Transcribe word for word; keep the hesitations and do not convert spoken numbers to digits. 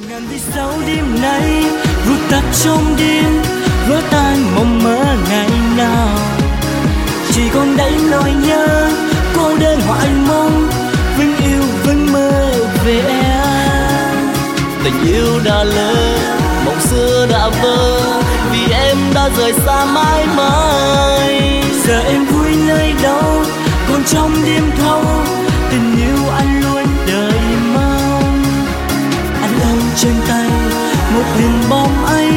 ngàn vì sao đêm nay vụt tắt trong đêm, vỡ tan mộng mơ ngày nào. Chỉ còn đây nỗi nhớ, cô đơn hoài mong vinh yêu vẫn mơ về em. Tình yêu đã lỡ, mộng xưa đã vỡ, vì em đã rời xa mãi mãi. Giờ em vui nơi đâu, còn trong đêm thâu tình yêu anh luôn đợi mong. Anh ôm trên tay một hình bóng ấy,